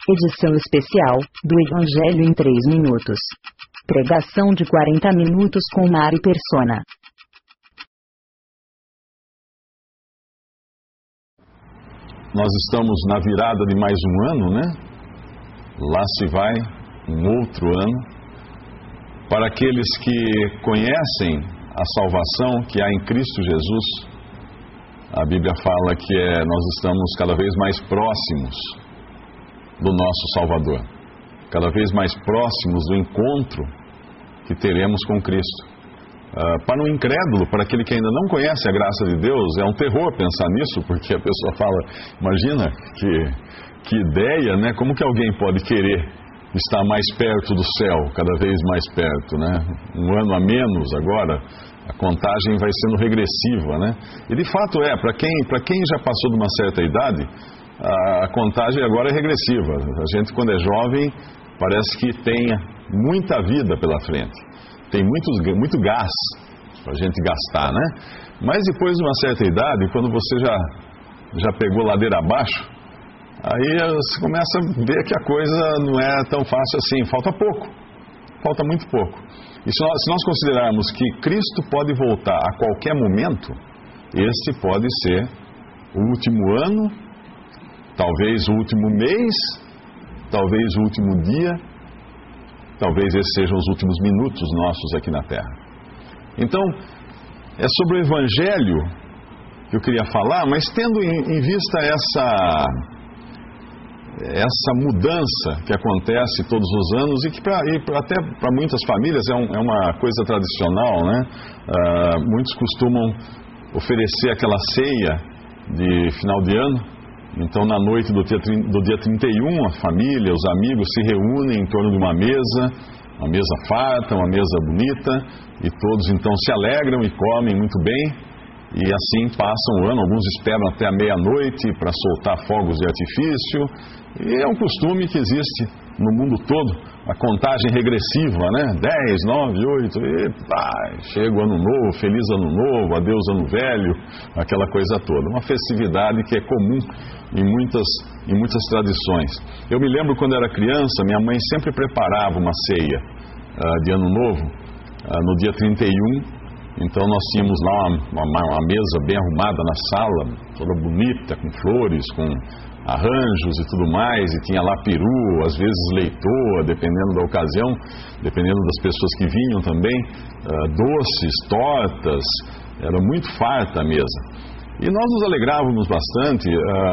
Edição especial, do Evangelho em 3 minutos. Pregação de 40 minutos com Mari Persona. Nós estamos na virada de mais um ano, né? Lá se vai um outro ano. Para aqueles que conhecem a salvação que há em Cristo Jesus, a Bíblia fala que nós estamos cada vez mais próximos do nosso Salvador, cada vez mais próximos do encontro que teremos com Cristo. Para um incrédulo, para aquele que ainda não conhece a graça de Deus, é um terror pensar nisso, porque a pessoa fala, imagina que ideia, né? Como que alguém pode querer estar mais perto do céu, cada vez mais perto, né? Um ano a menos agora, a contagem vai sendo regressiva, né? E de fato para quem já passou de uma certa idade, a contagem agora é regressiva. A gente, quando é jovem, parece que tem muita vida pela frente. Tem muito gás para a gente gastar, né? Mas depois de uma certa idade, quando você já pegou ladeira abaixo, aí você começa a ver que a coisa não é tão fácil assim. Falta pouco. Falta muito pouco. E se nós considerarmos que Cristo pode voltar a qualquer momento, esse pode ser o último ano, talvez o último mês, talvez o último dia, talvez esses sejam os últimos minutos nossos aqui na Terra. Então, é sobre o Evangelho que eu queria falar, mas tendo em vista essa mudança que acontece todos os anos e que até para muitas famílias é uma coisa tradicional, né? Muitos costumam oferecer aquela ceia de final de ano. Então, na noite do dia 31, a família, os amigos se reúnem em torno de uma mesa farta, uma mesa bonita, e todos então se alegram e comem muito bem, e assim passam o ano. Alguns esperam até a meia-noite para soltar fogos de artifício, e é um costume que existe no mundo todo, a contagem regressiva, né? 10, 9, 8, e chega o ano novo, feliz ano novo, adeus ano velho, aquela coisa toda. Uma festividade que é comum em muitas tradições. Eu me lembro quando era criança, minha mãe sempre preparava uma ceia de ano novo, no dia 31. Então nós tínhamos lá uma mesa bem arrumada na sala, toda bonita, com flores, com arranjos e tudo mais, e tinha lá peru, às vezes leitoa, dependendo da ocasião, dependendo das pessoas que vinham também, doces, tortas, era muito farta a mesa. E nós nos alegrávamos bastante.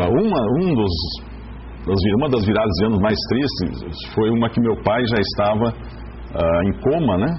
Uma das viradas de anos mais tristes foi uma que meu pai já estava em coma, né?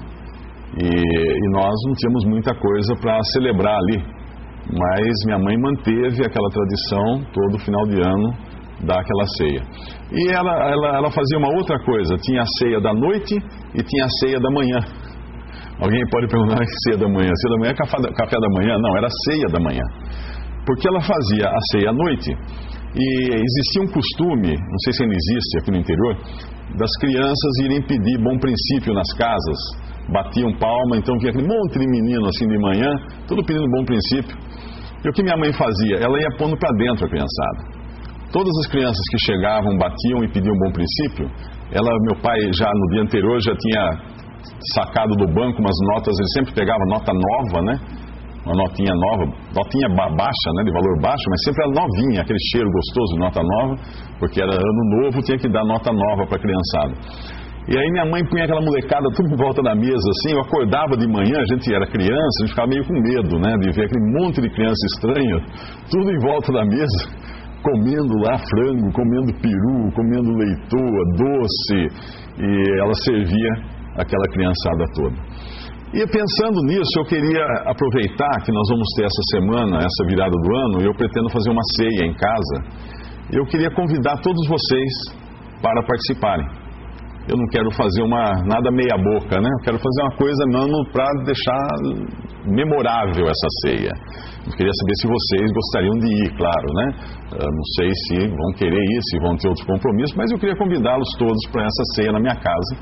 E nós não tínhamos muita coisa para celebrar ali, mas minha mãe manteve aquela tradição todo final de ano dar aquela ceia. E ela fazia uma outra coisa, tinha a ceia da noite e tinha a ceia da manhã. Alguém pode perguntar, que ceia da manhã? Ceia da manhã é café da manhã? Não, era ceia da manhã, porque ela fazia a ceia à noite. E existia um costume, não sei se ainda existe aqui no interior, das crianças irem pedir bom princípio nas casas, batiam palma, então vinha aquele monte de menino assim de manhã, tudo pedindo bom princípio. E o que minha mãe fazia? Ela ia pondo para dentro a criançada. Todas as crianças que chegavam, batiam e pediam bom princípio, meu pai já no dia anterior já tinha sacado do banco umas notas, ele sempre pegava nota nova, né? Uma notinha nova, notinha baixa, né? De valor baixo, mas sempre era novinha, aquele cheiro gostoso de nota nova, porque era ano novo, tinha que dar nota nova para a criançada. E aí minha mãe punha aquela molecada tudo em volta da mesa, assim. Eu acordava de manhã, a gente era criança, a gente ficava meio com medo, né? De ver aquele monte de criança estranha, tudo em volta da mesa, comendo lá frango, comendo peru, comendo leitoa, doce, e ela servia aquela criançada toda. E pensando nisso, eu queria aproveitar que nós vamos ter essa semana, essa virada do ano, e eu pretendo fazer uma ceia em casa. Eu queria convidar todos vocês para participarem. Eu não quero fazer nada meia boca, né? Eu quero fazer uma coisa mesmo para deixar memorável essa ceia. Eu queria saber se vocês gostariam de ir, claro, né? Não sei se vão querer ir, se vão ter outros compromissos, mas eu queria convidá-los todos para essa ceia na minha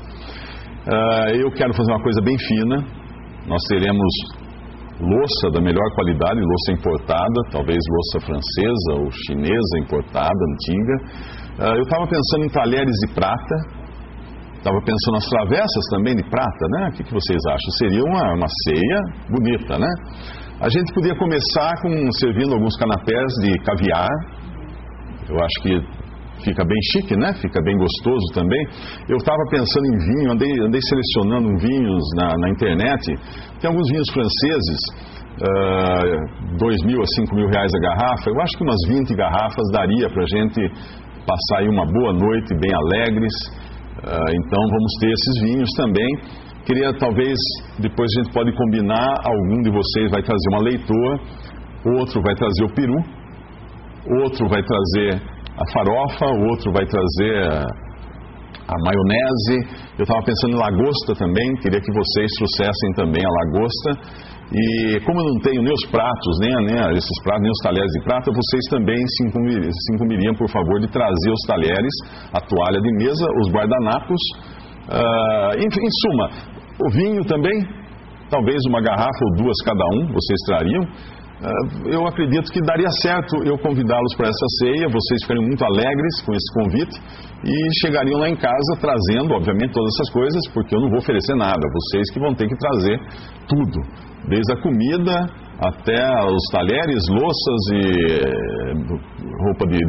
casa. Eu quero fazer uma coisa bem fina. Nós teremos louça da melhor qualidade, louça importada, talvez louça francesa ou chinesa importada, antiga. Eu estava pensando em talheres de prata, estava pensando nas travessas também de prata, né? O que vocês acham? Seria uma ceia bonita, né? A gente podia começar servindo alguns canapés de caviar. Eu acho que fica bem chique, né? Fica bem gostoso também. Eu estava pensando em vinho, andei selecionando vinhos na internet. Tem alguns vinhos franceses, 2.000 a 5.000 reais a garrafa. Eu acho que umas 20 garrafas daria para a gente passar aí uma boa noite, bem alegres. Então vamos ter esses vinhos também. Queria, talvez, depois a gente pode combinar, algum de vocês vai trazer uma leitoa, outro vai trazer o peru, outro vai trazer a farofa, o outro vai trazer a maionese. Eu estava pensando em lagosta também, queria que vocês trouxessem também a lagosta. E como eu não tenho nem os pratos, nem esses pratos, nem os talheres de prata, vocês também se incumbiriam, por favor, de trazer os talheres, a toalha de mesa, os guardanapos, em suma, o vinho também, talvez uma garrafa ou duas cada um, vocês trariam. Eu acredito que daria certo eu convidá-los para essa ceia, vocês ficariam muito alegres com esse convite e chegariam lá em casa trazendo, obviamente, todas essas coisas, porque eu não vou oferecer nada, vocês que vão ter que trazer tudo, desde a comida até os talheres, louças e roupa de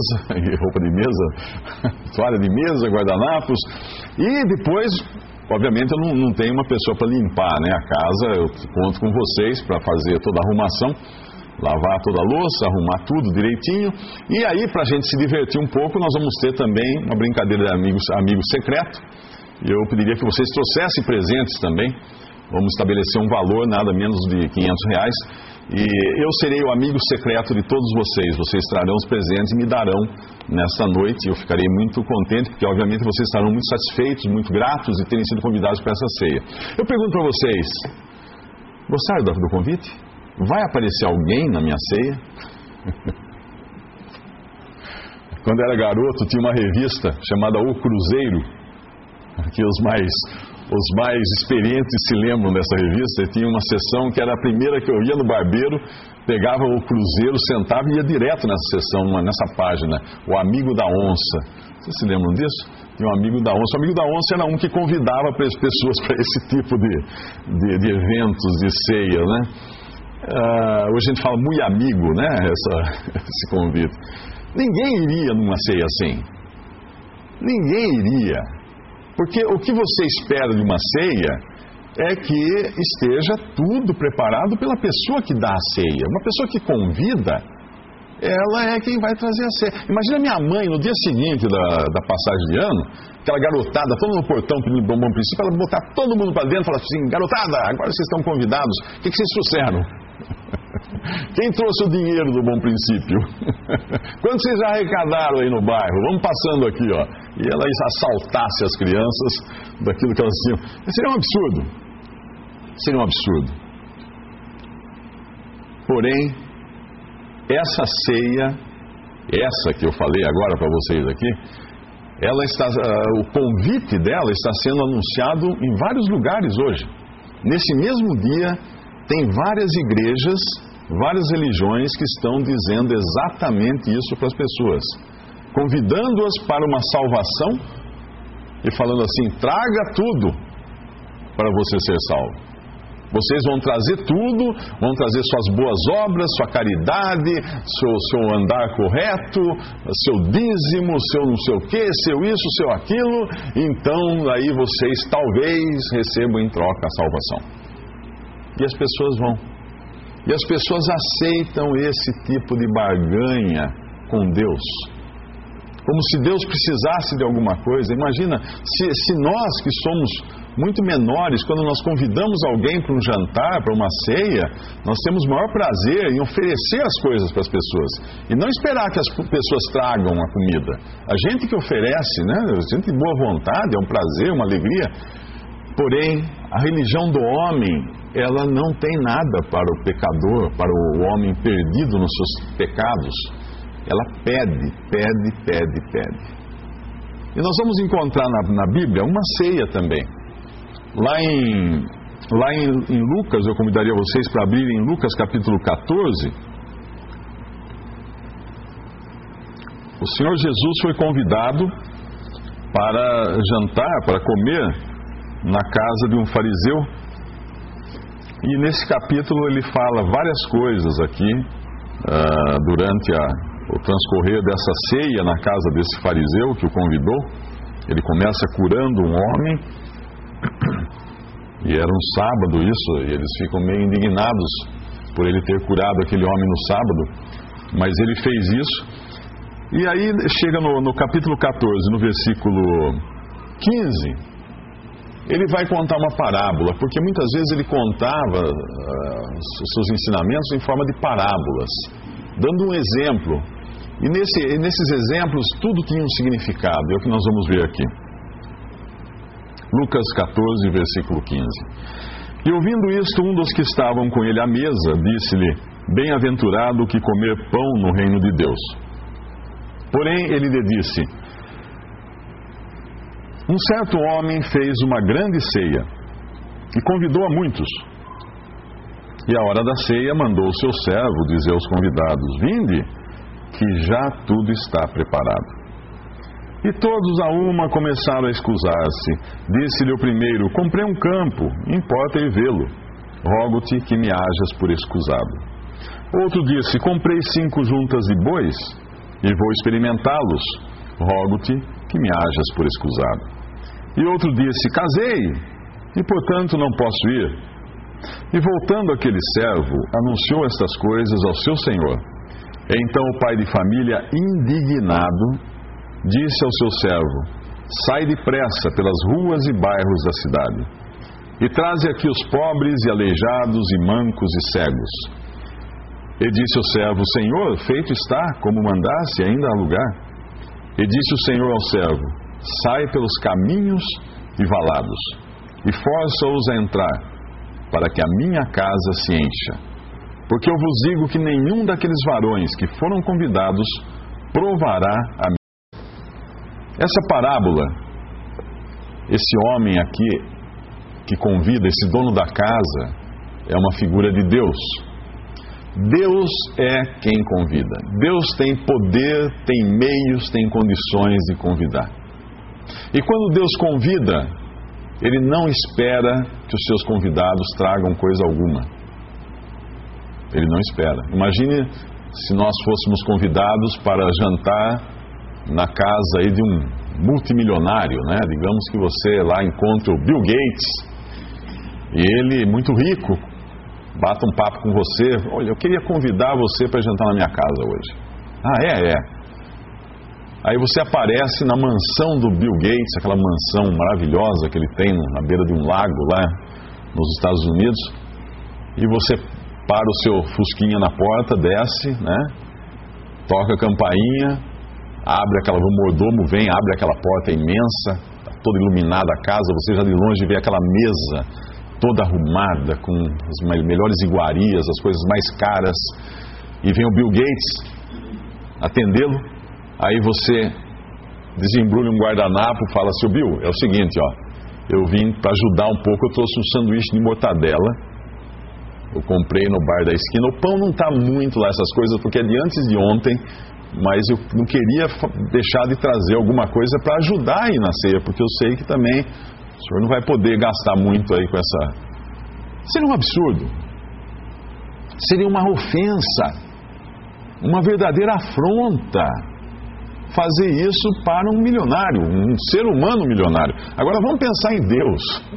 mesa, toalha de mesa, guardanapos, e depois, obviamente, eu não tenho uma pessoa para limpar, né, a casa. Eu conto com vocês para fazer toda a arrumação, lavar toda a louça, arrumar tudo direitinho. E aí, para a gente se divertir um pouco, nós vamos ter também uma brincadeira de amigo secreto. Eu pediria que vocês trouxessem presentes também. Vamos estabelecer um valor, nada menos de R$500. E eu serei o amigo secreto de todos vocês. Vocês trarão os presentes e me darão nessa noite. Eu ficarei muito contente, porque obviamente vocês estarão muito satisfeitos, muito gratos de terem sido convidados para essa ceia. Eu pergunto para vocês, gostaram do convite? Vai aparecer alguém na minha ceia? Quando eu era garoto, tinha uma revista chamada O Cruzeiro, que os mais experientes se lembram dessa revista. Tinha uma sessão que era a primeira que eu ia no barbeiro, pegava o Cruzeiro, sentava e ia direto nessa sessão, nessa página, o Amigo da Onça. Vocês se lembram disso? Tinha um Amigo da Onça. O Amigo da Onça era um que convidava as pessoas para esse tipo de eventos, de ceia, né? Hoje a gente fala muito amigo, né? Esse convite. Ninguém iria numa ceia assim. Ninguém iria. Porque o que você espera de uma ceia é que esteja tudo preparado pela pessoa que dá a ceia. Uma pessoa que convida, ela é quem vai trazer a ceia. Imagina minha mãe no dia seguinte da passagem de ano, aquela garotada, todo no portão pedindo bom princípio, ela botar todo mundo para dentro e falar assim: garotada, agora vocês estão convidados, o que vocês trouxeram? Quem trouxe o dinheiro do Bom Princípio? Quanto vocês já arrecadaram aí no bairro? Vamos passando aqui, ó. E ela assaltasse as crianças daquilo que elas tinham. Seria um absurdo. Seria um absurdo. Porém, essa ceia, essa que eu falei agora para vocês aqui, o convite dela está sendo anunciado em vários lugares hoje. Nesse mesmo dia, tem várias igrejas, várias religiões que estão dizendo exatamente isso para as pessoas, convidando-as para uma salvação e falando assim: traga tudo para você ser salvo. Vocês vão trazer tudo, vão trazer suas boas obras, sua caridade, seu andar correto, seu dízimo, seu não sei o que, seu isso, seu aquilo. Então aí vocês talvez recebam em troca a salvação. E as pessoas vão. E as pessoas aceitam esse tipo de barganha com Deus. Como se Deus precisasse de alguma coisa. Imagina, se nós que somos muito menores, quando nós convidamos alguém para um jantar, para uma ceia, nós temos o maior prazer em oferecer as coisas para as pessoas. E não esperar que as pessoas tragam a comida. A gente que oferece, né? A gente de boa vontade, é um prazer, uma alegria. Porém, a religião do homem, ela não tem nada para o pecador, para o homem perdido nos seus pecados. Ela pede. E nós vamos encontrar na Bíblia uma ceia também. Lá em Lucas, eu convidaria vocês para abrirem em Lucas capítulo 14. O Senhor Jesus foi convidado para jantar, para comer na casa de um fariseu. E nesse capítulo ele fala várias coisas aqui, durante o transcorrer dessa ceia na casa desse fariseu que o convidou. Ele começa curando um homem, e era um sábado isso, e eles ficam meio indignados por ele ter curado aquele homem no sábado, mas ele fez isso. E aí chega no capítulo 14, no versículo 15, ele vai contar uma parábola, porque muitas vezes ele contava os seus ensinamentos em forma de parábolas, dando um exemplo. E nesses exemplos tudo tinha um significado, é o que nós vamos ver aqui. Lucas 14, versículo 15. E ouvindo isto, um dos que estavam com ele à mesa disse-lhe: bem-aventurado o que comer pão no reino de Deus. Porém ele lhe disse: um certo homem fez uma grande ceia e convidou a muitos. E à hora da ceia mandou o seu servo dizer aos convidados: vinde, que já tudo está preparado. E todos a uma começaram a escusar-se. Disse-lhe o primeiro: comprei um campo, importa ir vê-lo. Rogo-te que me hajas por escusado. Outro disse: comprei 5 juntas de bois e vou experimentá-los. Rogo-te que me hajas por escusado. E outro disse: casei, e portanto não posso ir. E voltando aquele servo, anunciou estas coisas ao seu senhor. Então o pai de família, indignado, disse ao seu servo: sai depressa pelas ruas e bairros da cidade, e traze aqui os pobres e aleijados e mancos e cegos. E disse o servo: Senhor, feito está, como mandasse, ainda há lugar. E disse o Senhor ao servo: sai pelos caminhos e valados, e força-os a entrar, para que a minha casa se encha. Porque eu vos digo que nenhum daqueles varões que foram convidados provará a mim. Essa parábola, esse homem aqui que convida, esse dono da casa, é uma figura de Deus. Deus é quem convida. Deus tem poder, tem meios, tem condições de convidar. E quando Deus convida, Ele não espera que os seus convidados tragam coisa alguma. Ele não espera. Imagine se nós fôssemos convidados para jantar na casa aí de um multimilionário, né? Digamos que você lá encontra o Bill Gates, e ele, muito rico, bata um papo com você: olha, eu queria convidar você para jantar na minha casa hoje. Ah, é. Aí você aparece na mansão do Bill Gates, aquela mansão maravilhosa que ele tem na beira de um lago lá nos Estados Unidos, e você para o seu fusquinha na porta, desce, né? Toca a campainha, abre aquela, o mordomo vem, abre aquela porta imensa, está toda iluminada a casa, você já de longe vê aquela mesa toda arrumada, com as melhores iguarias, as coisas mais caras, e vem o Bill Gates atendê-lo. Aí você desembrulha um guardanapo e fala: seu Bill, é o seguinte, ó, eu vim para ajudar um pouco, eu trouxe um sanduíche de mortadela, eu comprei no bar da esquina. O pão não está muito lá, essas coisas, porque é de antes de ontem, mas eu não queria deixar de trazer alguma coisa para ajudar aí na ceia, porque eu sei que também o senhor não vai poder gastar muito aí com essa... Seria um absurdo, seria uma ofensa, uma verdadeira afronta fazer isso para um milionário, um ser humano milionário. Agora vamos pensar em Deus.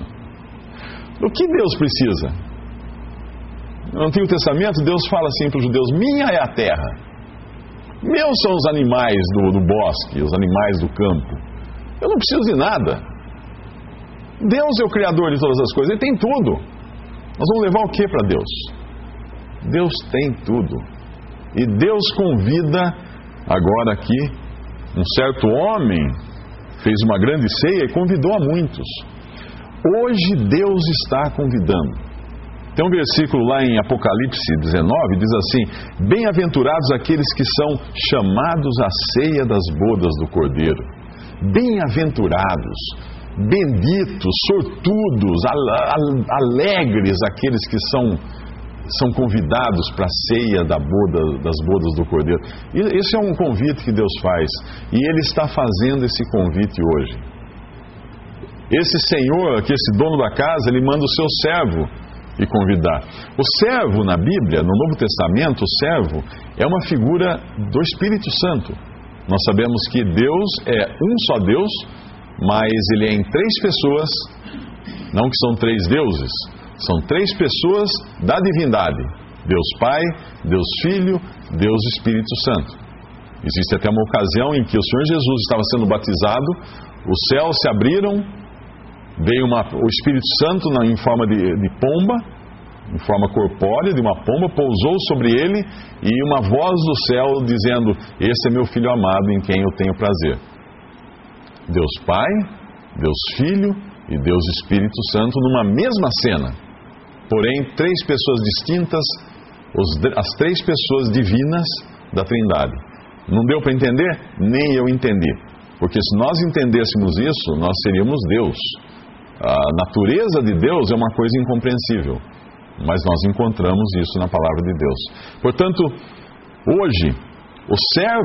O que Deus precisa? No Antigo Testamento, Deus fala assim para os judeus: minha é a terra, meus são os animais do bosque, os animais do campo, eu não preciso de nada. Deus é o Criador de todas as coisas, Ele tem tudo. Nós vamos levar o que para Deus? Deus tem tudo. E Deus convida agora aqui, um certo homem fez uma grande ceia e convidou a muitos. Hoje Deus está convidando. Tem um versículo lá em Apocalipse 19, diz assim: bem-aventurados aqueles que são chamados à ceia das bodas do Cordeiro. Bem-aventurados, benditos, sortudos, alegres aqueles que são são convidados para a ceia das bodas do Cordeiro. Esse é um convite que Deus faz, e Ele está fazendo esse convite hoje. Esse Senhor, esse dono da casa, Ele manda o seu servo e convidar. O servo na Bíblia, no Novo Testamento, o servo é uma figura do Espírito Santo. Nós sabemos que Deus é um só Deus, mas Ele é em três pessoas, não que são três deuses, são três pessoas da divindade: Deus Pai, Deus Filho, Deus Espírito Santo. Existe até uma ocasião em que o Senhor Jesus estava sendo batizado, os céus se abriram, veio o Espírito Santo em forma de pomba, em forma corpórea, de uma pomba, pousou sobre ele, e uma voz do céu dizendo: esse é meu Filho amado, em quem eu tenho prazer. Deus Pai, Deus Filho e Deus Espírito Santo numa mesma cena, porém três pessoas distintas, as três pessoas divinas da Trindade. Não deu para entender? Nem eu entendi, porque se nós entendêssemos isso, nós seríamos Deus. A natureza de Deus é uma coisa incompreensível, mas nós encontramos isso na palavra de Deus. Portanto, hoje, o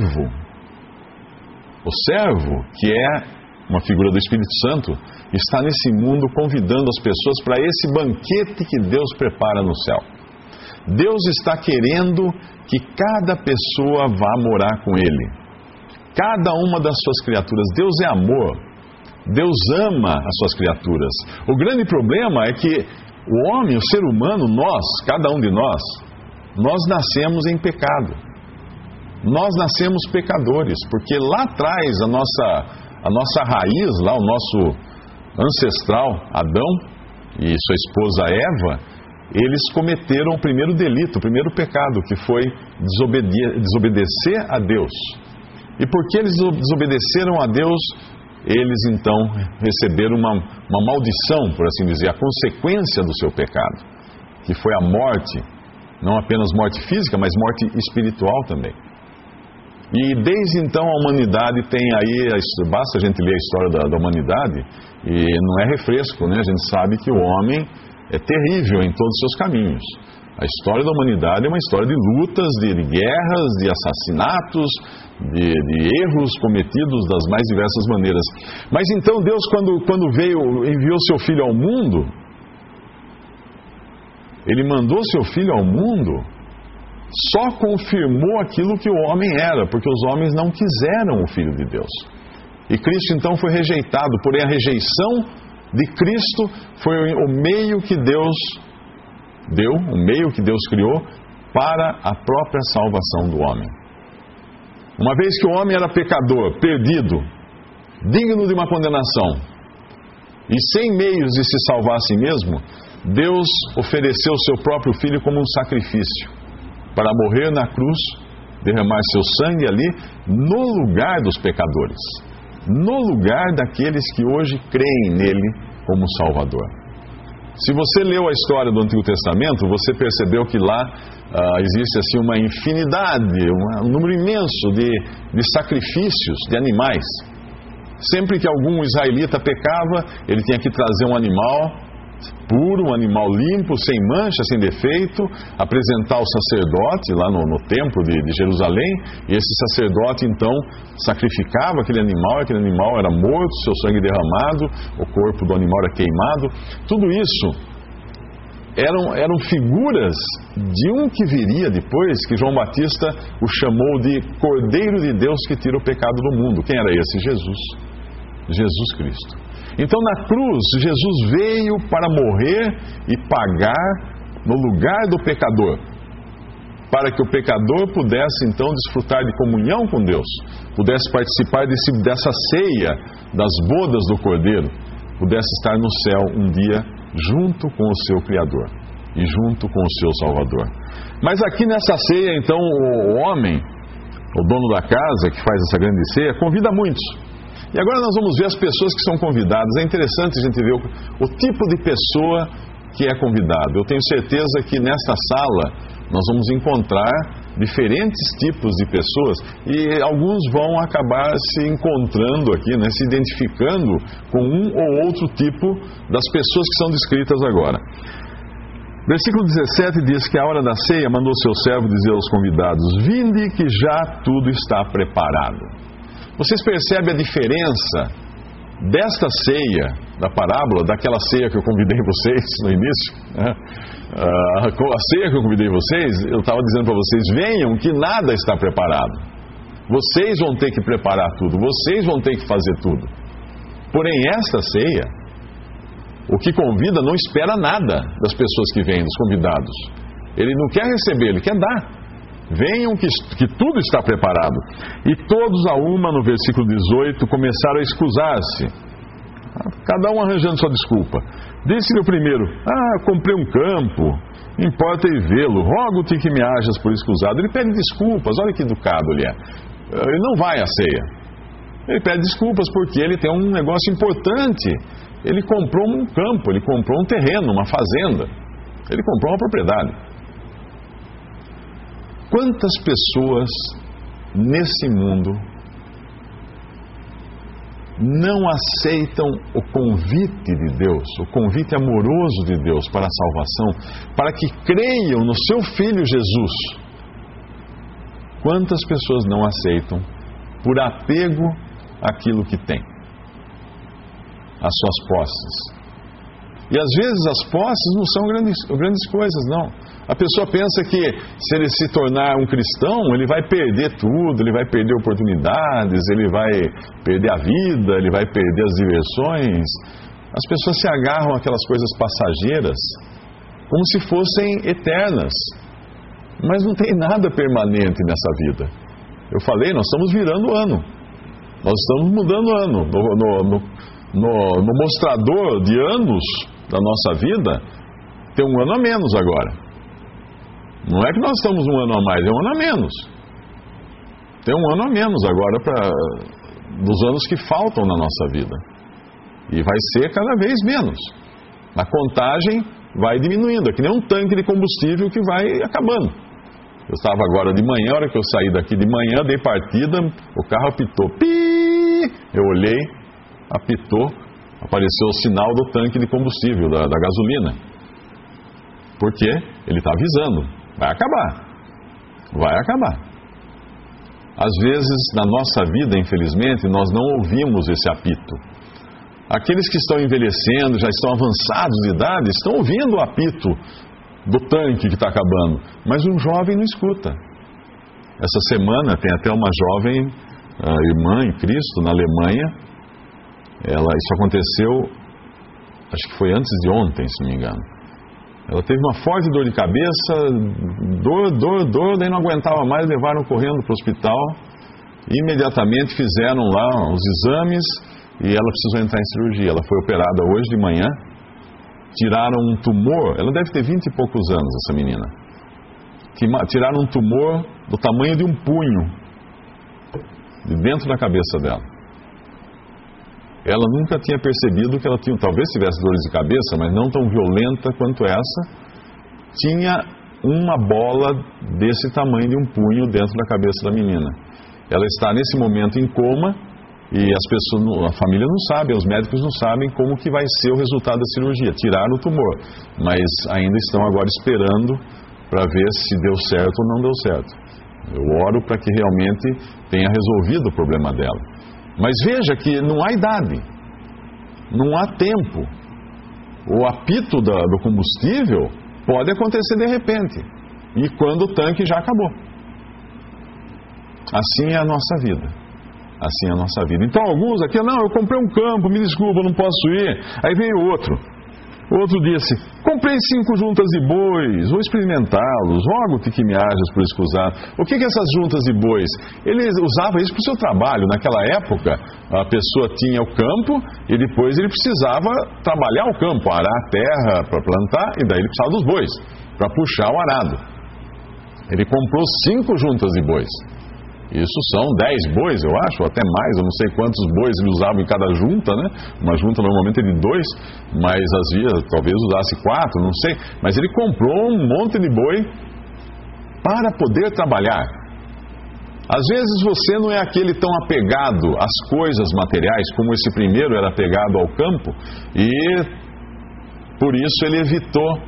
servo, que é uma figura do Espírito Santo, está nesse mundo convidando as pessoas para esse banquete que Deus prepara no céu. Deus está querendo que cada pessoa vá morar com Ele, cada uma das suas criaturas. Deus é amor. Deus ama as suas criaturas. O grande problema é que o homem, o ser humano, nós, cada um de nós nascemos em pecado. Nós nascemos pecadores, porque lá atrás a nossa raiz, lá o nosso ancestral Adão e sua esposa Eva, eles cometeram o primeiro delito, o primeiro pecado, que foi desobedecer a Deus. E porque eles desobedeceram a Deus, eles então receberam uma maldição, por assim dizer, a consequência do seu pecado, que foi a morte, não apenas morte física, mas morte espiritual também. E desde então a humanidade tem aí, basta a gente ler a história da humanidade, e não é refresco, né? A gente sabe que o homem é terrível em todos os seus caminhos. A história da humanidade é uma história de lutas, de guerras, de assassinatos, de erros cometidos das mais diversas maneiras. Mas então Deus, quando enviou seu Filho ao mundo, Ele mandou seu Filho ao mundo, só confirmou aquilo que o homem era, porque os homens não quiseram o Filho de Deus. E Cristo então foi rejeitado, porém a rejeição de Cristo foi o meio que Deus deu, o meio que Deus criou para a própria salvação do homem. Uma vez que o homem era pecador, perdido, digno de uma condenação, e sem meios de se salvar a si mesmo, Deus ofereceu o seu próprio Filho como um sacrifício, para morrer na cruz, derramar seu sangue ali, no lugar dos pecadores, no lugar daqueles que hoje creem nele como Salvador. Se você leu a história do Antigo Testamento, você percebeu que lá existe assim uma infinidade, um número imenso de sacrifícios de animais. Sempre que algum israelita pecava, ele tinha que trazer um animal puro, um animal limpo, sem mancha, sem defeito, apresentar ao sacerdote lá no templo de Jerusalém, e esse sacerdote então sacrificava aquele animal era morto, seu sangue derramado, o corpo do animal era queimado. Tudo isso eram figuras de um que viria depois, que João Batista o chamou de Cordeiro de Deus que tira o pecado do mundo. Quem era esse? Jesus Cristo. Então na cruz, Jesus veio para morrer e pagar no lugar do pecador, para que o pecador pudesse então desfrutar de comunhão com Deus, pudesse participar dessa ceia das bodas do Cordeiro, pudesse estar no céu um dia junto com o seu Criador e junto com o seu Salvador. Mas aqui nessa ceia então o homem, o dono da casa que faz essa grande ceia, convida muitos. E agora nós vamos ver as pessoas que são convidadas. É interessante a gente ver o tipo de pessoa que é convidado. Eu tenho certeza que nesta sala nós vamos encontrar diferentes tipos de pessoas, e alguns vão acabar se encontrando aqui, né, se identificando com um ou outro tipo das pessoas que são descritas agora. Versículo 17 diz que a hora da ceia mandou seu servo dizer aos convidados: vinde que já tudo está preparado. Vocês percebem a diferença desta ceia, da parábola, daquela ceia que eu convidei vocês no início? A ceia que eu convidei vocês, eu estava dizendo para vocês: venham que nada está preparado. Vocês vão ter que preparar tudo, vocês vão ter que fazer tudo. Porém, esta ceia, o que convida não espera nada das pessoas que vêm, dos convidados. Ele não quer receber, ele quer dar. Venham que tudo está preparado. E todos a uma, no versículo 18, começaram a escusar-se, cada um arranjando sua desculpa. Disse-lhe o primeiro: comprei um campo, importa ir vê-lo, rogo-te que me hajas por escusado. Ele pede desculpas, olha que educado ele é. Ele não vai à ceia. Ele pede desculpas porque ele tem um negócio importante. Ele comprou um campo, ele comprou um terreno, uma fazenda. Ele comprou uma propriedade. Quantas pessoas nesse mundo não aceitam o convite de Deus, o convite amoroso de Deus para a salvação, para que creiam no seu Filho Jesus? Quantas pessoas não aceitam por apego àquilo que tem, às suas posses? E às vezes as posses não são grandes coisas, não. A pessoa pensa que se ele se tornar um cristão, ele vai perder tudo, ele vai perder oportunidades, ele vai perder a vida, ele vai perder as diversões. As pessoas se agarram àquelas coisas passageiras como se fossem eternas. Mas não tem nada permanente nessa vida. Eu falei, nós estamos virando ano. Nós estamos mudando ano. No mostrador de anos da nossa vida, tem um ano a menos agora. Não é que nós estamos um ano a mais, é um ano a menos. Tem um ano a menos agora dos anos que faltam na nossa vida. E vai ser cada vez menos. A contagem vai diminuindo, é que nem um tanque de combustível que vai acabando. Eu estava agora de manhã, a hora que eu saí daqui de manhã, dei partida, o carro apitou. Pi! Eu olhei, apitou, apareceu o sinal do tanque de combustível, da gasolina. Porque ele está avisando, vai acabar. Vai acabar. Às vezes, na nossa vida, infelizmente, nós não ouvimos esse apito. Aqueles que estão envelhecendo, já estão avançados de idade, estão ouvindo o apito do tanque que está acabando. Mas um jovem não escuta. Essa semana tem até uma jovem irmã em Cristo, na Alemanha. Isso aconteceu, acho que foi antes de ontem, se não me engano. Ela teve uma forte dor de cabeça, dor, daí não aguentava mais, levaram correndo para o hospital. Imediatamente fizeram lá os exames e ela precisou entrar em cirurgia. Ela foi operada hoje de manhã, tiraram um tumor, ela deve ter 20 e poucos anos, essa menina. Tiraram um tumor do tamanho de um punho, de dentro da cabeça dela. Ela nunca tinha percebido que ela tinha, talvez tivesse dores de cabeça, mas não tão violenta quanto essa. Tinha uma bola desse tamanho de um punho dentro da cabeça da menina. Ela está nesse momento em coma e as pessoas, a família não sabe, os médicos não sabem como que vai ser o resultado da cirurgia. Tiraram o tumor, mas ainda estão agora esperando para ver se deu certo ou não deu certo. Eu oro para que realmente tenha resolvido o problema dela. Mas veja que não há idade, não há tempo. O apito do combustível pode acontecer de repente, e quando o tanque já acabou. Assim é a nossa vida. Assim é a nossa vida. Então alguns aqui, não, eu comprei um campo, me desculpa, não posso ir. Aí veio outro. Outro disse, comprei 5 juntas de bois, vou experimentá-los, rogo-te que me hajas por escusado. O que essas juntas de bois? Ele usava isso para o seu trabalho. Naquela época, a pessoa tinha o campo e depois ele precisava trabalhar o campo, arar a terra para plantar, e daí ele precisava dos bois, para puxar o arado. Ele comprou 5 juntas de bois. Isso são 10 bois, eu acho, ou até mais, eu não sei quantos bois ele usava em cada junta, né? Uma junta normalmente é de 2, mas às vezes talvez usasse 4, não sei. Mas ele comprou um monte de boi para poder trabalhar. Às vezes você não é aquele tão apegado às coisas materiais, como esse primeiro era apegado ao campo, e por isso ele evitou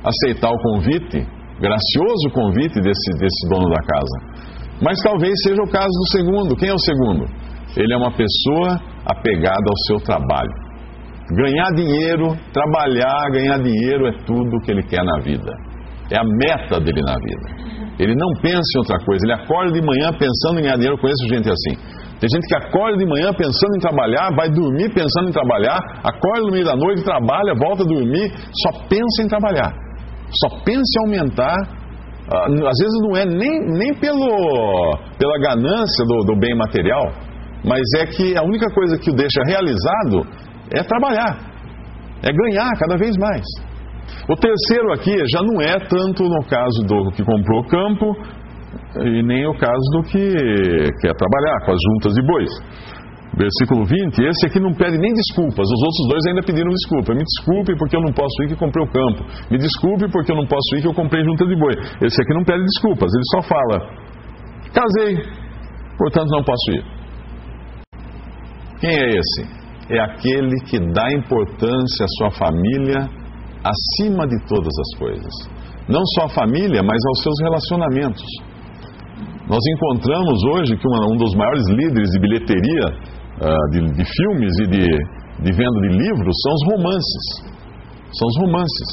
aceitar o convite, gracioso convite desse dono da casa. Mas talvez seja o caso do segundo. Quem é o segundo? Ele é uma pessoa apegada ao seu trabalho. Ganhar dinheiro, trabalhar, ganhar dinheiro é tudo o que ele quer na vida. É a meta dele na vida. Ele não pensa em outra coisa. Ele acorda de manhã pensando em ganhar dinheiro. Eu conheço gente assim. Tem gente que acorda de manhã pensando em trabalhar, vai dormir pensando em trabalhar, acorda no meio da noite, trabalha, volta a dormir, só pensa em trabalhar. Só pensa em aumentar. Às vezes não é nem pela ganância do bem material, mas é que a única coisa que o deixa realizado é trabalhar, é ganhar cada vez mais. O terceiro aqui já não é tanto no caso do que comprou o campo e nem o caso do que quer trabalhar com as juntas de bois. Versículo 20, esse aqui não pede nem desculpas, os outros dois ainda pediram desculpa. Me desculpe porque eu não posso ir que comprei o campo. Me desculpe porque eu não posso ir que eu comprei junta de boi. Esse aqui não pede desculpas, ele só fala: casei, portanto não posso ir. Quem é esse? É aquele que dá importância à sua família acima de todas as coisas. Não só a família, mas aos seus relacionamentos. Nós encontramos hoje que um dos maiores líderes de bilheteria de filmes e de venda de livros são os romances. São os romances.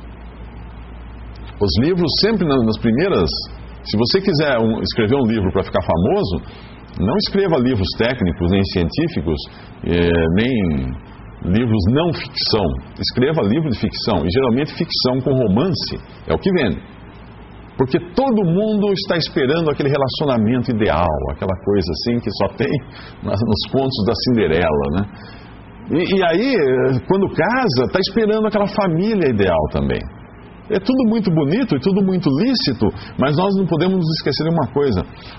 Os livros sempre nas primeiras... Se você quiser escrever um livro para ficar famoso, não escreva livros técnicos, nem científicos, nem livros não ficção. Escreva livro de ficção. E geralmente ficção com romance é o que vende. Porque todo mundo está esperando aquele relacionamento ideal, aquela coisa assim que só tem nos contos da Cinderela, né? E aí, quando casa, está esperando aquela família ideal também. É tudo muito bonito e tudo muito lícito, mas nós não podemos nos esquecer de uma coisa.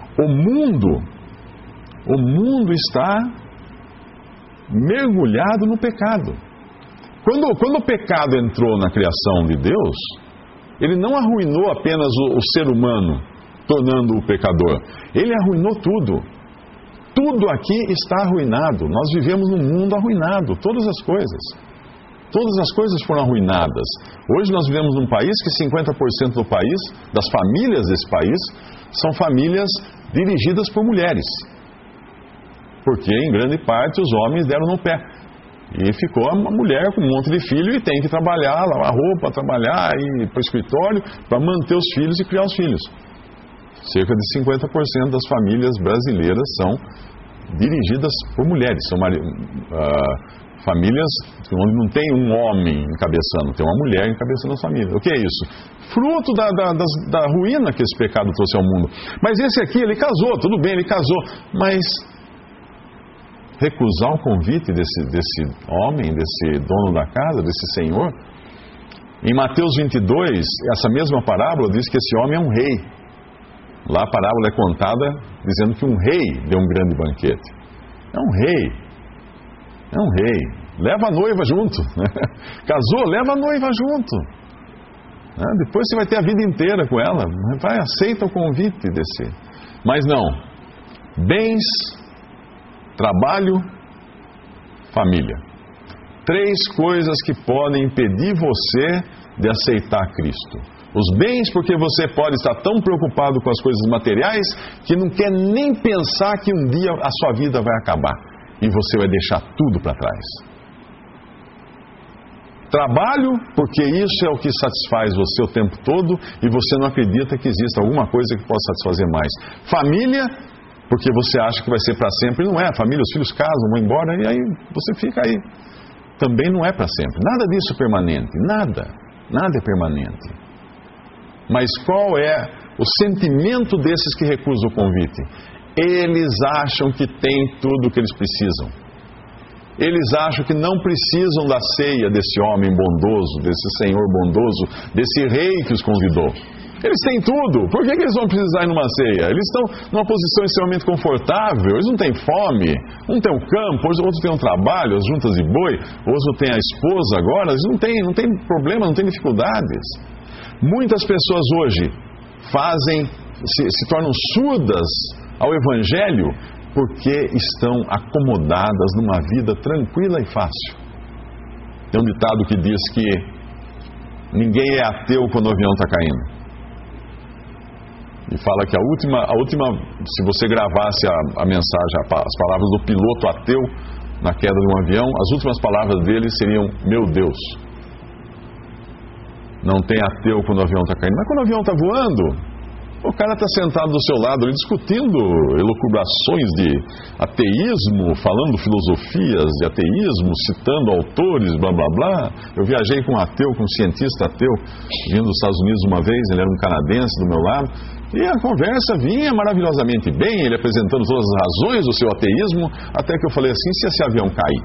O mundo está mergulhado no pecado. Quando o pecado entrou na criação de Deus, ele não arruinou apenas o ser humano, tornando-o pecador. Ele arruinou tudo. Tudo aqui está arruinado. Nós vivemos num mundo arruinado. Todas as coisas. Todas as coisas foram arruinadas. Hoje nós vivemos num país que 50% do país, das famílias desse país, são famílias dirigidas por mulheres. Porque, em grande parte, os homens deram no pé. E ficou uma mulher com um monte de filho e tem que trabalhar, lavar roupa, trabalhar, ir para o escritório para manter os filhos e criar os filhos. Cerca de 50% das famílias brasileiras são dirigidas por mulheres. São famílias onde não tem um homem encabeçando, tem uma mulher encabeçando a família. O que é isso? Fruto da ruína que esse pecado trouxe ao mundo. Mas esse aqui, ele casou, tudo bem, ele casou, mas... recusar o convite desse homem, desse dono da casa, desse senhor. Em Mateus 22, essa mesma parábola diz que esse homem é um rei. Lá a parábola é contada dizendo que um rei deu um grande banquete. É um rei. É um rei. Leva a noiva junto. Casou, leva a noiva junto. Depois você vai ter a vida inteira com ela. Vai, aceita o convite desse. Mas não. Bens, trabalho, família. 3 coisas que podem impedir você de aceitar Cristo. Os bens, porque você pode estar tão preocupado com as coisas materiais que não quer nem pensar que um dia a sua vida vai acabar e você vai deixar tudo para trás. Trabalho, porque isso é o que satisfaz você o tempo todo e você não acredita que exista alguma coisa que possa satisfazer mais. Família, porque você acha que vai ser para sempre. Não é. A família, os filhos casam, vão embora e aí você fica aí. Também não é para sempre. Nada disso é permanente. Nada. Nada é permanente. Mas qual é o sentimento desses que recusam o convite? Eles acham que têm tudo o que eles precisam. Eles acham que não precisam da ceia desse homem bondoso, desse senhor bondoso, desse rei que os convidou. Eles têm tudo. Por que eles vão precisar ir numa ceia? Eles estão numa posição extremamente confortável. Eles não têm fome. Um tem um campo, outro tem um trabalho, as juntas de boi, outro tem a esposa agora. Eles não têm problema, não têm dificuldades. Muitas pessoas hoje se tornam surdas ao Evangelho porque estão acomodadas numa vida tranquila e fácil. Tem um ditado que diz que Ninguém é ateu quando o avião está caindo. E fala que a última, se você gravasse a mensagem, as palavras do piloto ateu na queda de um avião, as últimas palavras dele seriam: meu Deus. Não tem ateu quando o avião está caindo. Mas quando o avião está voando, o cara está sentado do seu lado ali discutindo elucubrações de ateísmo, falando filosofias de ateísmo, citando autores, blá blá blá. Eu viajei com um ateu, com um cientista ateu, vindo dos Estados Unidos uma vez, ele era um canadense do meu lado, e a conversa vinha maravilhosamente bem, ele apresentando todas as razões do seu ateísmo, até que eu falei assim: se esse avião cair?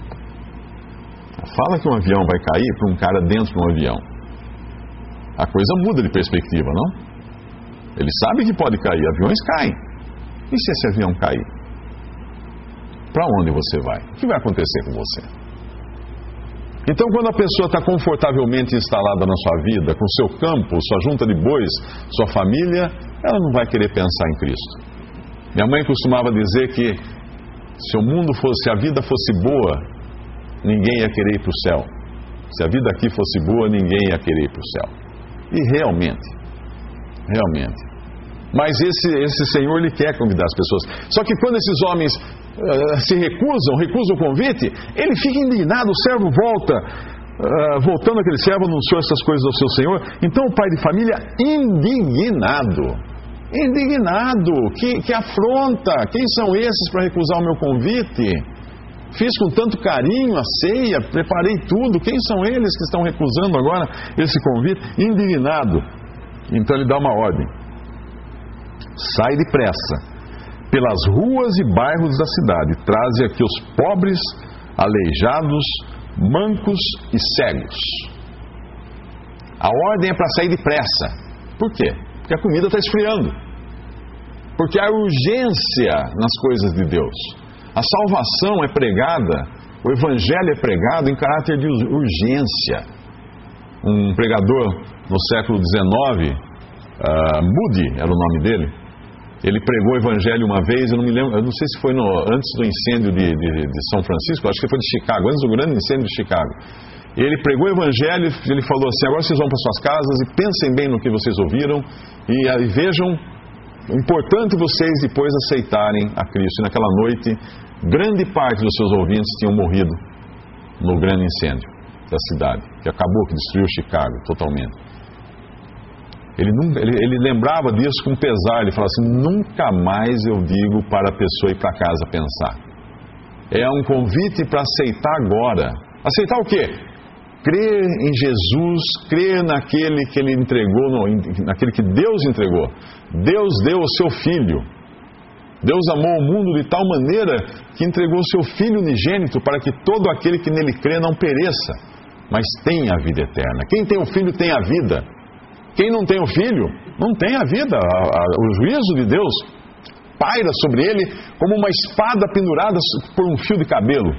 Fala que um avião vai cair para um cara dentro de um avião. A coisa muda de perspectiva, não? Ele sabe que pode cair, aviões caem. E se esse avião cair? Para onde você vai? O que vai acontecer com você? Então, quando a pessoa está confortavelmente instalada na sua vida, com seu campo, sua junta de bois, sua família, ela não vai querer pensar em Cristo. Minha mãe costumava dizer que se a vida fosse boa, ninguém ia querer ir para o céu. Se a vida aqui fosse boa, ninguém ia querer ir para o céu. E realmente. Mas esse Senhor, Ele quer convidar as pessoas. Só que quando esses homens se recusam o convite, ele fica indignado, o servo volta. Voltando aquele servo, anunciou essas coisas ao seu Senhor. Então o pai de família, indignado, que afronta. Quem são esses para recusar o meu convite? Fiz com tanto carinho a ceia, preparei tudo. Quem são eles que estão recusando agora esse convite? Indignado. Então ele dá uma ordem: sai depressa pelas ruas e bairros da cidade, traze aqui os pobres, aleijados, mancos e cegos. A ordem é para sair depressa. Por quê? Porque a comida está esfriando. Porque há urgência nas coisas de Deus. A salvação é pregada, o evangelho é pregado em caráter de urgência. Um pregador no século XIX, Moody era o nome dele, ele pregou o evangelho uma vez, eu não sei se foi antes do incêndio de São Francisco, acho que foi de Chicago, antes do grande incêndio de Chicago. Ele pregou o evangelho, ele falou assim: agora vocês vão para suas casas e pensem bem no que vocês ouviram e vejam, importante vocês depois aceitarem a Cristo. E naquela noite, grande parte dos seus ouvintes tinham morrido no grande incêndio da cidade, que acabou, que destruiu Chicago totalmente. Ele lembrava disso com pesar. Ele falava assim: nunca mais eu digo para a pessoa ir para casa pensar. É um convite para aceitar agora. Aceitar o quê? Crer em Jesus, crer naquele que Ele entregou, naquele que Deus entregou. Deus deu o seu Filho. Deus amou o mundo de tal maneira que entregou o seu Filho unigênito para que todo aquele que nele crê não pereça, mas tenha a vida eterna. Quem tem o Filho tem a vida. Quem não tem o Filho, não tem a vida. O juízo de Deus paira sobre ele como uma espada pendurada por um fio de cabelo.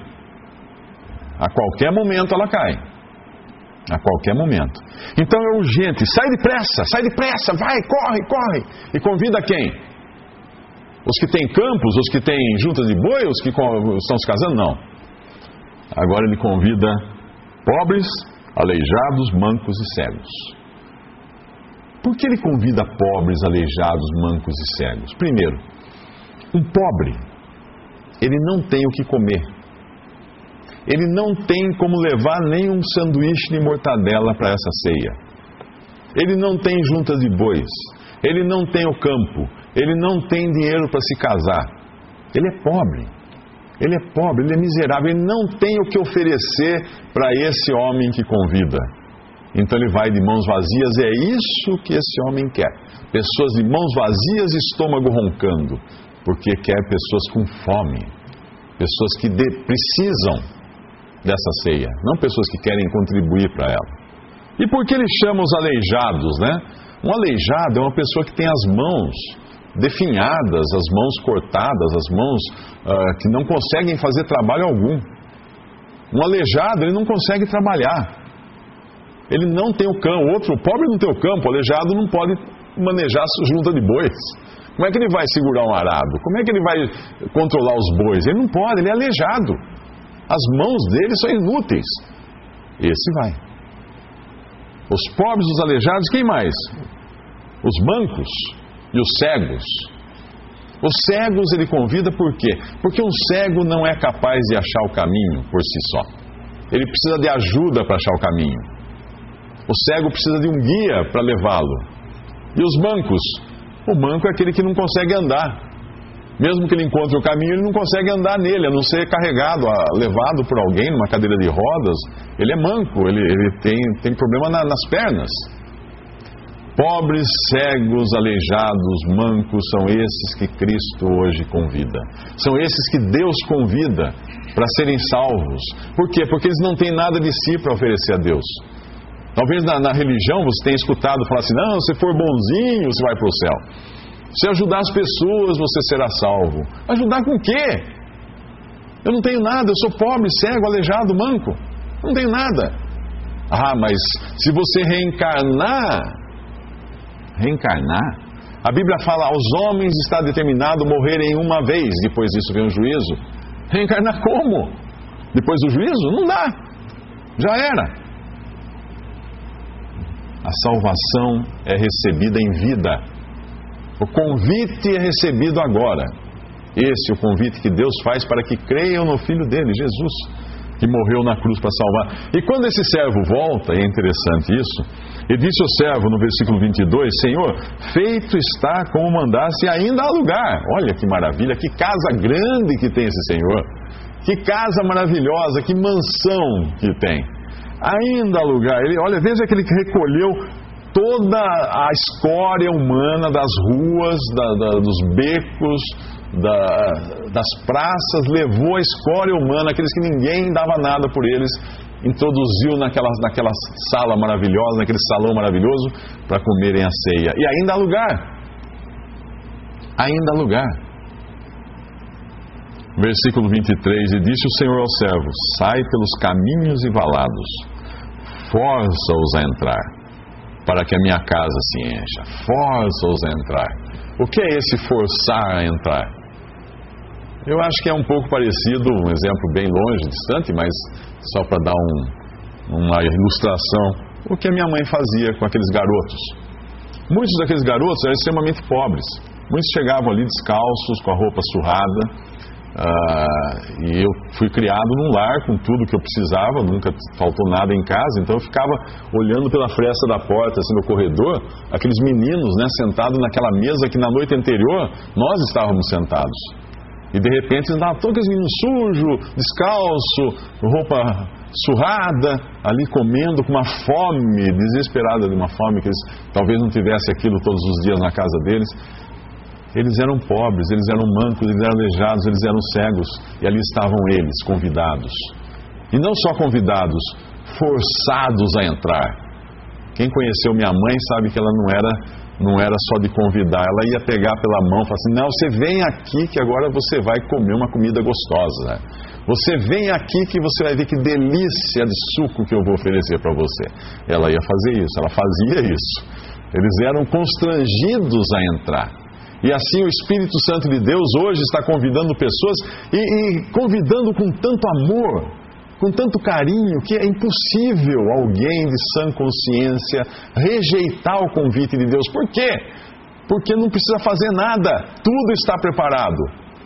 A qualquer momento ela cai. A qualquer momento. Então é urgente. Sai depressa, vai, corre. E convida quem? Os que têm campos, os que têm juntas de boi, os que estão se casando? Não. Agora ele convida pobres, aleijados, mancos e cegos. Por que ele convida pobres, aleijados, mancos e cegos? Primeiro, um pobre, ele não tem o que comer. Ele não tem como levar nem um sanduíche de mortadela para essa ceia. Ele não tem juntas de bois. Ele não tem o campo. Ele não tem dinheiro para se casar. Ele é pobre. Ele é miserável. Ele não tem o que oferecer para esse homem que convida. Então ele vai de mãos vazias, e é isso que esse homem quer. Pessoas de mãos vazias e estômago roncando, porque quer pessoas com fome, pessoas que precisam dessa ceia, não pessoas que querem contribuir para ela. E por que ele chama os aleijados, né? Um aleijado é uma pessoa que tem as mãos definhadas, as mãos cortadas, as mãos que não conseguem fazer trabalho algum. Um aleijado, ele não consegue trabalhar. Ele não tem o campo. O pobre não tem o campo. O aleijado não pode manejar a junta de bois. Como é que ele vai segurar um arado? Como é que ele vai controlar os bois? Ele não pode, ele é aleijado. As mãos dele são inúteis. Esse vai. Os pobres, os aleijados, quem mais? Os mancos e os cegos. Os cegos ele convida por quê? Porque um cego não é capaz de achar o caminho por si só. Ele precisa de ajuda para achar o caminho. O cego precisa de um guia para levá-lo. E os mancos? O manco é aquele que não consegue andar. Mesmo que ele encontre o caminho, ele não consegue andar nele, a não ser carregado, levado por alguém numa cadeira de rodas. Ele é manco, ele tem problema nas pernas. Pobres, cegos, aleijados, mancos, são esses que Cristo hoje convida. São esses que Deus convida para serem salvos. Por quê? Porque eles não têm nada de si para oferecer a Deus. Talvez na religião você tenha escutado falar assim, não, se for bonzinho, você vai para o céu. Se ajudar as pessoas, você será salvo. Ajudar com o quê? Eu não tenho nada, eu sou pobre, cego, aleijado, manco. Não tenho nada. Ah, mas se você reencarnar, a Bíblia fala, aos homens está determinado morrerem uma vez, depois disso vem o juízo. Reencarnar como? Depois do juízo? Não dá. Já era. A salvação é recebida em vida. O convite é recebido agora. Esse é o convite que Deus faz para que creiam no Filho dele, Jesus, que morreu na cruz para salvar. E quando esse servo volta, e é interessante isso, e disse o servo no versículo 22, Senhor, feito está como mandaste e ainda há lugar. Olha que maravilha, que casa grande que tem esse Senhor. Que casa maravilhosa, que mansão que tem. Ainda há lugar. Olha, veja que ele recolheu toda a escória humana das ruas, dos becos, das praças, levou a escória humana, aqueles que ninguém dava nada por eles, introduziu naquela sala maravilhosa, naquele salão maravilhoso, para comerem a ceia. E ainda há lugar. Ainda há lugar. Versículo 23, e disse o Senhor ao servo, sai pelos caminhos e valados, força-os a entrar, para que a minha casa se encha. Força-os a entrar. O que é esse forçar a entrar? Eu acho que é um pouco parecido, um exemplo bem longe, distante, mas só para dar uma ilustração, o que a minha mãe fazia com aqueles garotos. Muitos daqueles garotos eram extremamente pobres. Muitos chegavam ali descalços, com a roupa surrada. E eu fui criado num lar com tudo que eu precisava, nunca faltou nada em casa, então eu ficava olhando pela fresta da porta, assim, no corredor, aqueles meninos, né, sentados naquela mesa que na noite anterior nós estávamos sentados. E de repente estavam todos aqueles meninos sujos, descalço, roupa surrada, ali comendo com uma fome desesperada, de uma fome que eles talvez não tivessem aquilo todos os dias na casa deles. Eles eram pobres, eles eram mancos, eles eram aleijados, eles eram cegos. E ali estavam eles, convidados. E não só convidados, forçados a entrar. Quem conheceu minha mãe sabe que ela não era só de convidar. Ela ia pegar pela mão e falar assim, não, você vem aqui que agora você vai comer uma comida gostosa. Você vem aqui que você vai ver que delícia de suco que eu vou oferecer para você. Ela ia fazer isso, ela fazia isso. Eles eram constrangidos a entrar. E assim o Espírito Santo de Deus hoje está convidando pessoas e convidando com tanto amor, com tanto carinho, que é impossível alguém de sã consciência rejeitar o convite de Deus. Por quê? Porque não precisa fazer nada, tudo está preparado.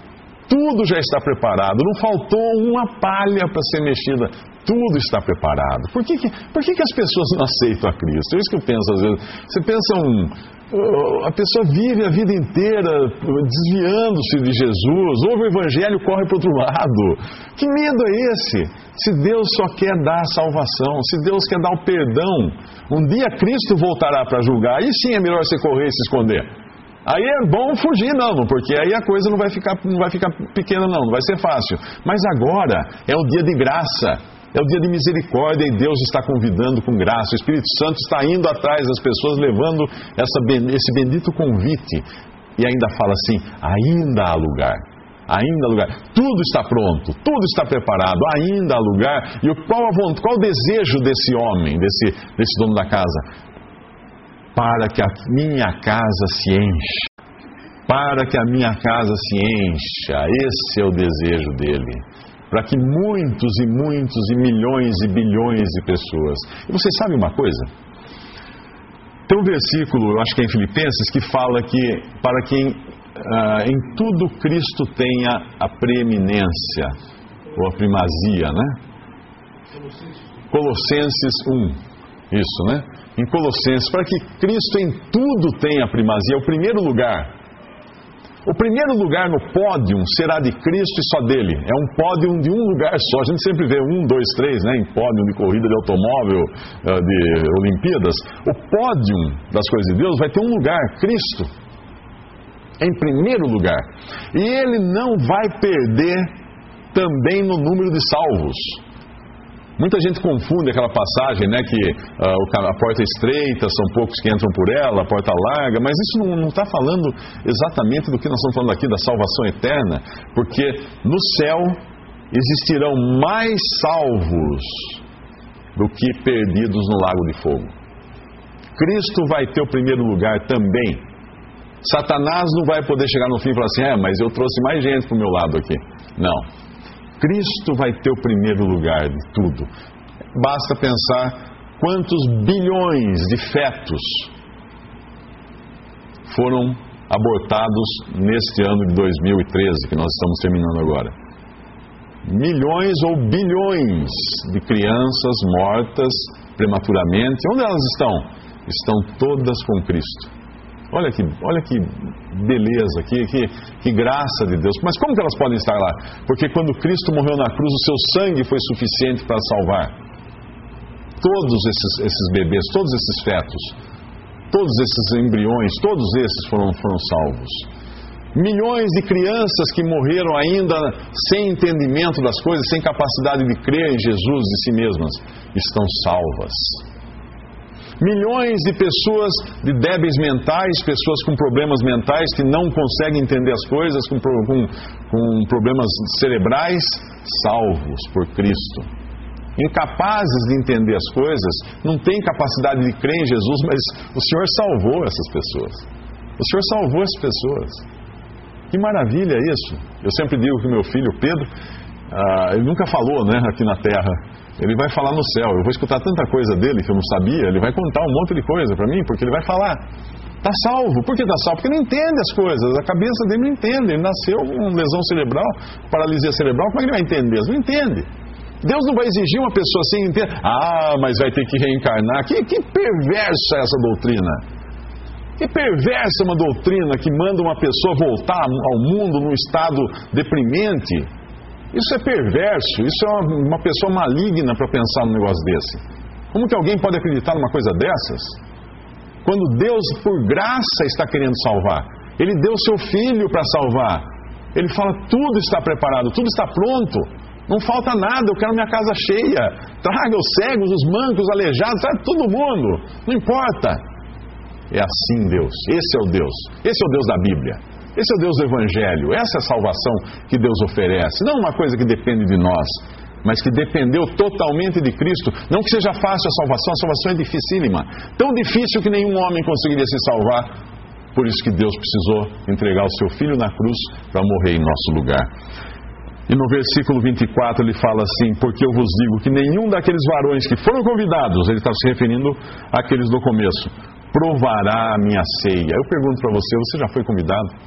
Tudo já está preparado, não faltou uma palha para ser mexida. Tudo está preparado. Por que as pessoas não aceitam a Cristo? É isso que eu penso às vezes. Você pensa a pessoa vive a vida inteira desviando-se de Jesus, ouve o Evangelho e corre para o outro lado. Que medo é esse? Se Deus só quer dar a salvação, se Deus quer dar o perdão, um dia Cristo voltará para julgar, aí sim é melhor você correr e se esconder. Aí é bom fugir, não, porque aí a coisa não vai ficar pequena, não vai ser fácil. Mas agora é o dia de graça. É o dia de misericórdia e Deus está convidando com graça. O Espírito Santo está indo atrás das pessoas, levando esse bendito convite. E ainda fala assim, ainda há lugar. Ainda há lugar. Tudo está pronto, tudo está preparado, ainda há lugar. E qual o desejo desse homem, desse dono da casa? Para que a minha casa se encha. Para que a minha casa se encha. Esse é o desejo dele. para que muitos e muitos e milhões e bilhões de pessoas... E você sabe uma coisa? Tem um versículo, eu acho que é em Filipenses, que fala que para que em tudo Cristo tenha a preeminência, ou a primazia, né? Colossenses 1, isso, né? Em Colossenses, para que Cristo em tudo tenha a primazia, o primeiro lugar. O primeiro lugar no pódio será de Cristo e só dele. É um pódio de um lugar só. A gente sempre vê 1, 2, 3, né, em pódio de corrida de automóvel, de Olimpíadas. O pódio das coisas de Deus vai ter um lugar, Cristo, em primeiro lugar. E ele não vai perder também no número de salvos. Muita gente confunde aquela passagem, né, que a porta é estreita, são poucos que entram por ela, a porta larga, mas isso não está falando exatamente do que nós estamos falando aqui, da salvação eterna, porque no céu existirão mais salvos do que perdidos no lago de fogo. Cristo vai ter o primeiro lugar também. Satanás não vai poder chegar no fim e falar assim, mas eu trouxe mais gente para o meu lado aqui. Não. Cristo vai ter o primeiro lugar de tudo. Basta pensar quantos bilhões de fetos foram abortados neste ano de 2013, que nós estamos terminando agora. Milhões ou bilhões de crianças mortas prematuramente. Onde elas estão? Estão todas com Cristo. Olha que beleza, que graça de Deus. Mas como que elas podem estar lá? Porque quando Cristo morreu na cruz, o seu sangue foi suficiente para salvar todos esses bebês, todos esses fetos, todos esses embriões, todos esses foram salvos. Milhões de crianças que morreram ainda sem entendimento das coisas, sem capacidade de crer em Jesus e si mesmas, estão salvas. Milhões de pessoas de débeis mentais, pessoas com problemas mentais que não conseguem entender as coisas, com problemas cerebrais, salvos por Cristo. Incapazes de entender as coisas, não têm capacidade de crer em Jesus, mas o Senhor salvou essas pessoas. O Senhor salvou essas pessoas. Que maravilha isso! Eu sempre digo que o meu filho, Pedro, ele nunca falou, né, aqui na terra. Ele vai falar no céu. Eu vou escutar tanta coisa dele que eu não sabia. Ele vai contar um monte de coisa para mim, porque ele vai falar. Está salvo. Por que está salvo? Porque não entende as coisas. A cabeça dele não entende. Ele nasceu com lesão cerebral, paralisia cerebral. Como é que ele vai entender? Ele não entende. Deus não vai exigir uma pessoa assim, entender. Mas vai ter que reencarnar. Que perversa é essa doutrina. Que perversa é uma doutrina que manda uma pessoa voltar ao mundo num estado deprimente. Isso é perverso, isso é uma pessoa maligna para pensar num negócio desse. Como que alguém pode acreditar numa coisa dessas? Quando Deus, por graça, está querendo salvar. Ele deu seu Filho para salvar. Ele fala, tudo está preparado, tudo está pronto. Não falta nada, eu quero minha casa cheia. Traga os cegos, os mancos, os aleijados, traga todo mundo. Não importa. É assim Deus, esse é o Deus. Esse é o Deus da Bíblia. Esse é o Deus do Evangelho, essa é a salvação que Deus oferece. Não uma coisa que depende de nós, mas que dependeu totalmente de Cristo. Não que seja fácil a salvação é dificílima. Tão difícil que nenhum homem conseguiria se salvar. Por isso que Deus precisou entregar o seu Filho na cruz para morrer em nosso lugar. E no versículo 24 ele fala assim, porque eu vos digo que nenhum daqueles varões que foram convidados, ele está se referindo àqueles do começo, provará a minha ceia. Eu pergunto para você já foi convidado?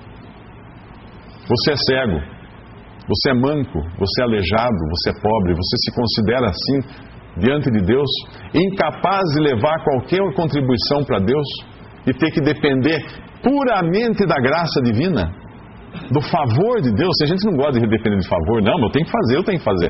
Você é cego, você é manco, você é aleijado, você é pobre, você se considera assim diante de Deus, incapaz de levar qualquer contribuição para Deus e ter que depender puramente da graça divina, do favor de Deus. A gente não gosta de depender de favor, não, eu tenho que fazer.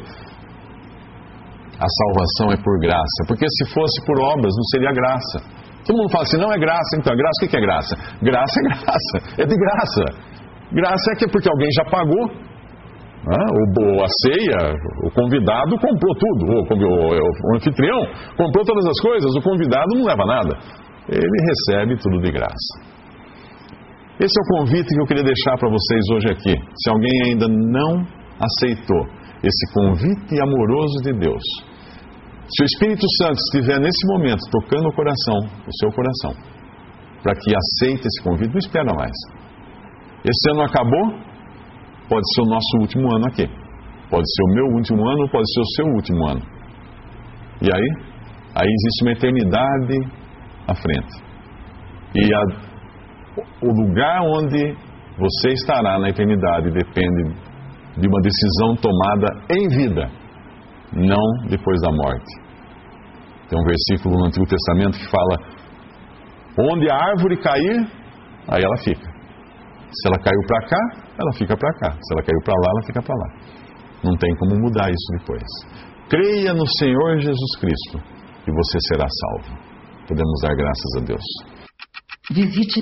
A salvação é por graça, porque se fosse por obras não seria graça. Todo mundo fala assim, não é graça, então é graça, o que é graça? Graça é graça, é de graça. Graça é que porque alguém já pagou, a ceia, o convidado comprou tudo, o anfitrião comprou todas as coisas, o convidado não leva nada, ele recebe tudo de graça. Esse é o convite que eu queria deixar para vocês hoje aqui. Se alguém ainda não aceitou esse convite amoroso de Deus, se o Espírito Santo estiver nesse momento tocando o seu coração, para que aceite esse convite, não espera mais. Esse ano acabou, pode ser o nosso último ano aqui. Pode ser o meu último ano, pode ser o seu último ano. E aí? Aí existe uma eternidade à frente. E o lugar onde você estará na eternidade depende de uma decisão tomada em vida, não depois da morte. Tem um versículo no Antigo Testamento que fala: onde a árvore cair, aí ela fica. Se ela caiu para cá, ela fica para cá. Se ela caiu para lá, ela fica para lá. Não tem como mudar isso depois. Creia no Senhor Jesus Cristo e você será salvo. Podemos dar graças a Deus. Visite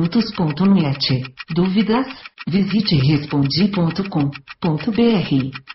3minutos.net. Dúvidas? Visite respondi.com.br.